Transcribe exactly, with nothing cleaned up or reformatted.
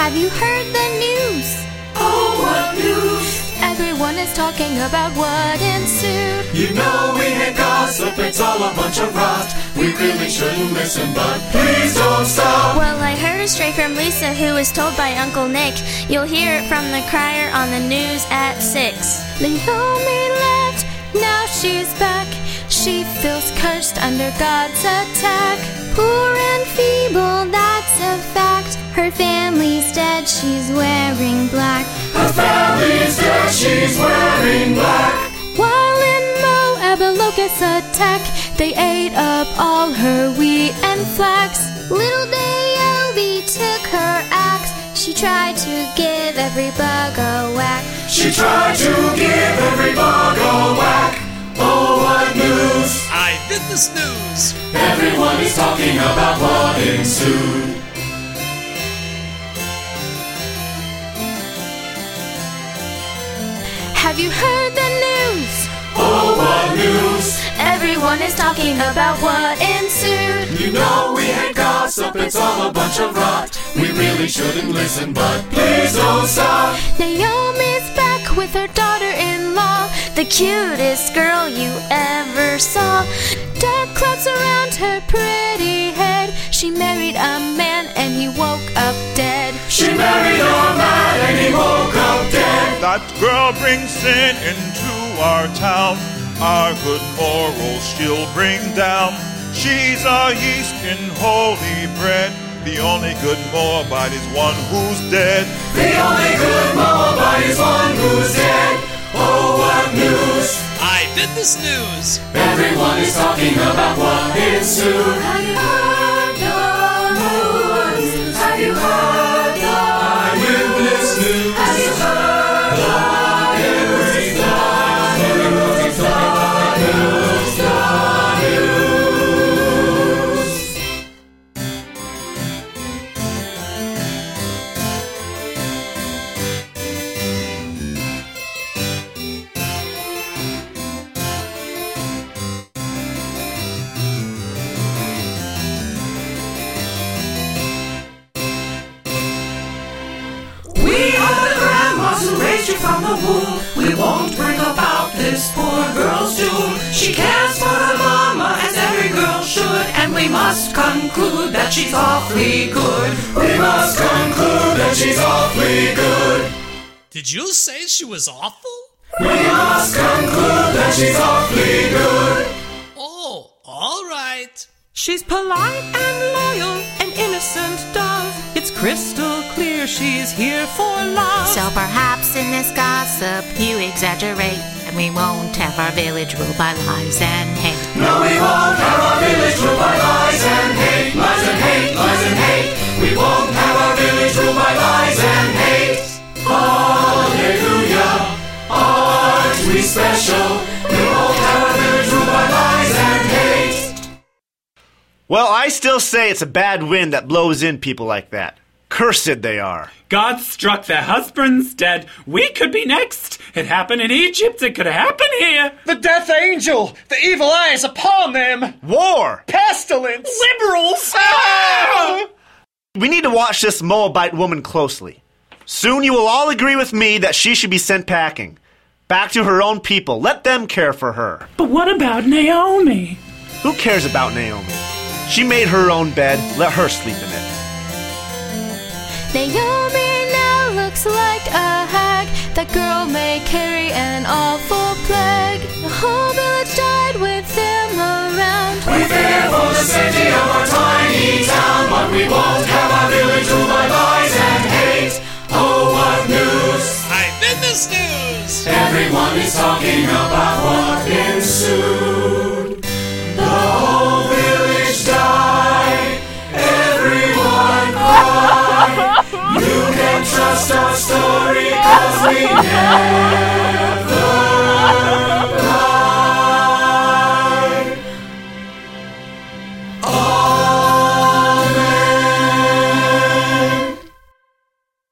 Have you heard the news? Oh, what news? Everyone is talking about what ensued. You know we hate gossip, it's all a bunch of rot. We really shouldn't listen, but please don't stop. Well, I heard a stray from Lisa, who was told by Uncle Nick. You'll hear it from the crier on the news at six. Naomi left, now she's back. She feels cursed under God's attack. Poor and feeble, that's a fact. Her family's dead, she's wearing black. Her family's dead, she's wearing black. While in Moab a locust attack, they ate up all her wheat and flax. Little Naomi took her axe. She tried to give every bug a whack. She tried to give every bug a whack. Oh, what news? I did the snooze. Everyone is talking about what ensued. Have you heard the news? Oh, what news? Everyone is talking about what ensued. You know we hate gossip, it's all a bunch of rot. We really shouldn't listen, but please don't stop. Naomi's back with her daughter-in-law, the cutest girl you ever saw. Dark clouds surround her pretty head. She married a man and he woke up dead. She married a man and he woke up dead. That girl brings sin into our town. Our good morals she'll bring down. She's our yeast in holy bread. The only good Moabite is one who's dead. The only good Moabite is one who's dead. Oh, what news? I did the snooze. Everyone is talking about what ensued. Have you heard the news? Have you heard the eyewitness news? Have you heard the news? The news, the news, the news. We are the grandmas who raised you from the womb. We won't bring about this poor girl's doom. She cares for her mama as every girl should, and we must conclude that she's awfully good. We must conclude that she's awfully good. Did you say she was awful? We must conclude that she's awfully good. Oh, all right. She's polite and loyal, an innocent dove. It's crystal clear she's here for love. So perhaps in this gossip you exaggerate, and we won't have our village ruled by lies and hate. No, we won't have our village ruled by lies and hate. Lies and hate, lies and hate. We won't have our village ruled by lies and hate. Hallelujah, aren't we special? We won't have our village ruled by lies and hate. Well, I still say it's a bad wind that blows in people like that. Cursed they are. God struck their husbands dead. We could be next. It happened in Egypt. It could happen here. The death angel! The evil eye is upon them! War! Pestilence! Liberals! Ah! We need to watch this Moabite woman closely. Soon you will all agree with me that she should be sent packing. Back to her own people. Let them care for her. But what about Naomi? Who cares about Naomi? She made her own bed. Let her sleep in it. Naomi now looks like a hag. That girl may carry an awful plague. The whole village died with them around. We fear for the safety of our tiny town, but we won't have our village ruled by lies and hate. Oh, what news? I did the snooze. Everyone is talking about what ensued. The whole village died. Everyone cried. You can trust our story, 'cause we never